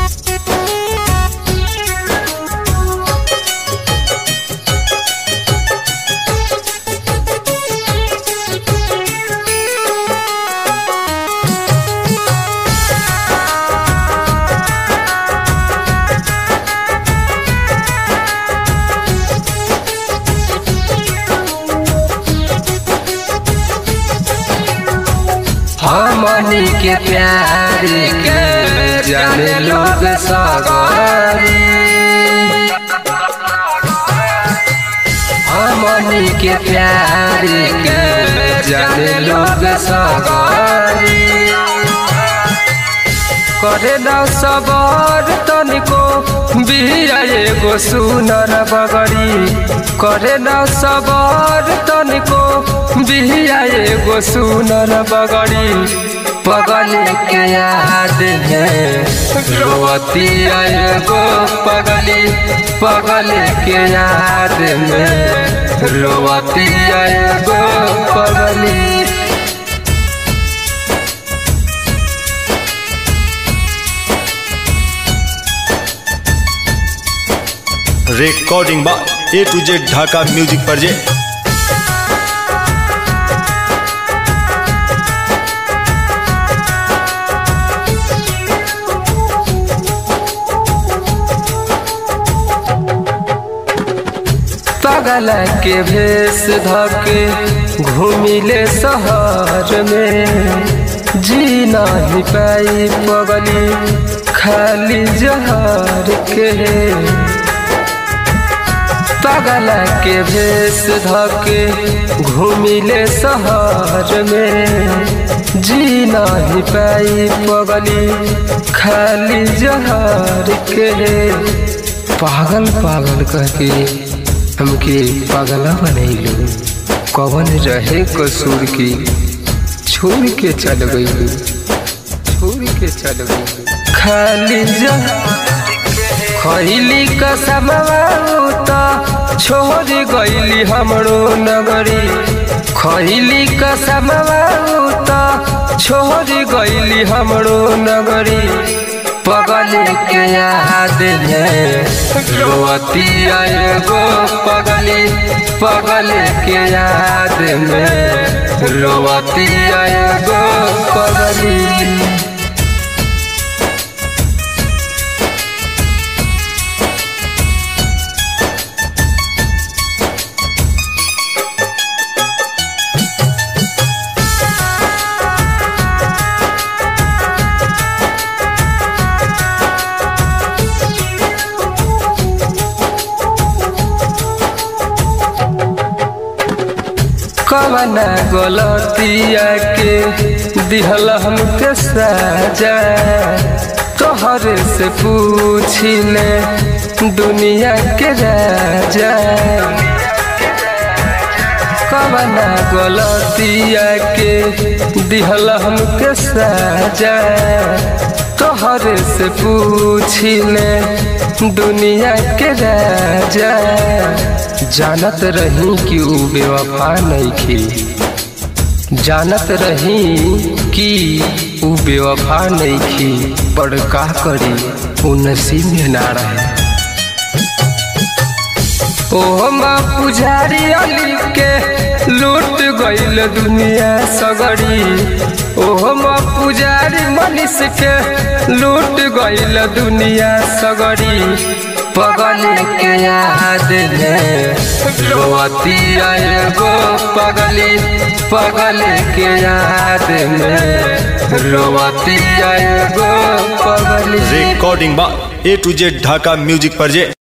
हमनी के प्यार के जाने लोग सगारी, हमनी के प्यार के जाने लोग सगारी। करे न सबर तनिको बिया एगो सुनर बगड़ी, करे न सबर तनिको बिया एगो सुनर बगड़ी। पगल के याद है रोती एगो पगली, पगल के याद में रोती एगो पगली। रिकॉर्डिंग बा A to Z Dhaka music project. पगल के भेष धके घूमिले शहर में, जी नहीं पाई पगली खाली जहर के। पगल के भेष धके घूमिले शहर में, जी नहीं पाई पगली खाली जहर के। पागल पागल कहके हमके पागला बनैलू, कवन रहे कसूर की छोड़ के चल गई, छोड़ के चल गई। खाली खैली कसमवा त छोड़ गईली हमरो नगरी, खैली कसमवा त छोड़ गईली हमरो नगरी। पगल के याद है रोती एगो पगली, पगल के याद में रोती एगो पगली। कवना गलतिया के दिहल हमके सजा, तोहरे से पूछिले दुनिया के राजा। कवना गलतिया के दिहल हमके सजा, तोहरे से पूछिले दुनिया के राजा। जानत रही कि ऊ बेवफा नइखे, जानत रही कि ऊ बेवफा नइखे, पर का करी ऊ नसीब में ना रहे। ओ माँ पुजारी अली के लूट गईल दुनिया सगड़ी, ओ माँ पुजारी मनीष के लूट गईल दुनिया सगड़ी। पगल के याद है रोती एगो पगली, पगल के याद में रोती एगो पगली। रिकॉर्डिंग बा A to Z Dhaka music project.